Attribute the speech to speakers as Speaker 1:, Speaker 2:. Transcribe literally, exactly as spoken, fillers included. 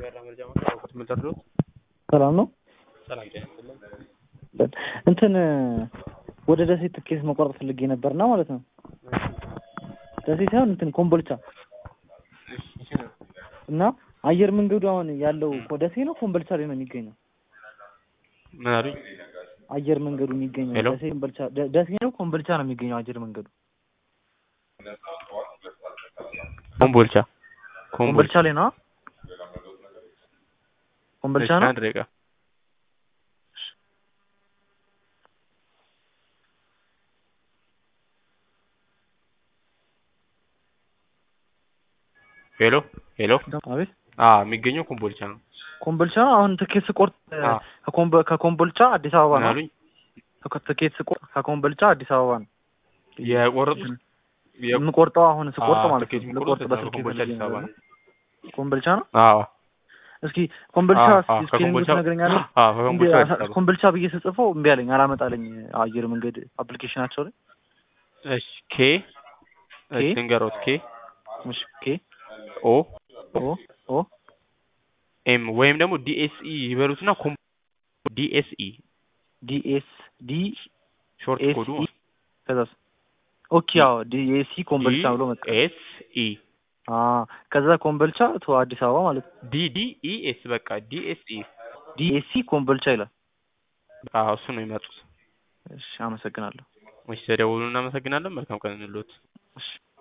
Speaker 1: የበራ መረጃ ማስተዋወቅ የምትደርሱት
Speaker 2: ሰላም ነው።
Speaker 1: ሰላም ጤና ይስጥልኝ።
Speaker 2: እንትን ወደ ደሴ ትኬት መቆረጥ ፈልጌ ነበርና ማለት ነው። ደሴ ሳይሆን እንትን ኮምቦልቻ እና አየር መንገዱ አሁን ያለው ደሴ ነው ኮምቦልቻ ላይ ነው የሚገኘው?
Speaker 1: ምን አሉኝ?
Speaker 2: አየር መንገዱ የሚገኘው ደሴ ኮምቦልቻ ደሴ ነው ኮምቦልቻ ነው የሚገኘው አየር መንገዱ?
Speaker 1: ኮምቦልቻ
Speaker 2: ኮምቦልቻ ላይ ነው። ኮምቦልቻ ነው።
Speaker 1: አንድ ደቂቃ ሄሎ ሄሎ
Speaker 2: አቤት።
Speaker 1: አዎ የሚገኘው ኮምቦልቻ ነው።
Speaker 2: ኮምቦልቻ አሁን ትኬት ስቆርጥ ከኮምቦልቻ አዲስ አበባ ነው አይደል? ትኬት ስቆርጥ ከኮምቦልቻ አዲስ አበባ ነው
Speaker 1: የቆረጡት።
Speaker 2: የምቆርጠው አሁን ስቆርጥ ማለት ነው። ልቆርጥ በስልክ
Speaker 1: ኮምቦልቻ አዲስ አበባ ነው።
Speaker 2: ኮምቦልቻ ነው።
Speaker 1: አዎ
Speaker 2: እስኪ ኮምቦልቻ ስፔሊንግ ትነግረኛለህ?
Speaker 1: አዎ ኮምቦልቻ
Speaker 2: ኮምቦልቻ ብዬ ስጽፈው እምቢ አለኝ፣ አላመጣልኝ አየር መንገድ አፕሊኬሽናቸው ላይ።
Speaker 1: እሺ ኬ እሺ ንገሮት። ኬ
Speaker 2: እሺ ኬ
Speaker 1: ኦ
Speaker 2: ኦ ኦ
Speaker 1: ኤም ወይም ደግሞ ዲኤስኢ ይበሉትና ኮም ዲኤስኢ
Speaker 2: ዲኤስ ዲ
Speaker 1: ሾርት ኮዱ
Speaker 2: ከዛስ ኦኬ አዎ ዲኤስኢ ኮምቦልቻ ብሎ መጣ።
Speaker 1: ኤስ ኢ
Speaker 2: አ ከዛ ኮምቦልቻ ቱ አዲስ አበባ ማለት
Speaker 1: ዲ ዲ ኢ ኤስ በቃ ዲኤስኢ
Speaker 2: ዲኤስኢ ኮምቦልቻ ይላል።
Speaker 1: አዎ እሱ ነው የሚመጡት።
Speaker 2: እሺ አመሰግናለሁ።
Speaker 1: እሺ ተደውሉና እናመሰግናለን። መልካም ቀን እንሉት።
Speaker 2: እሺ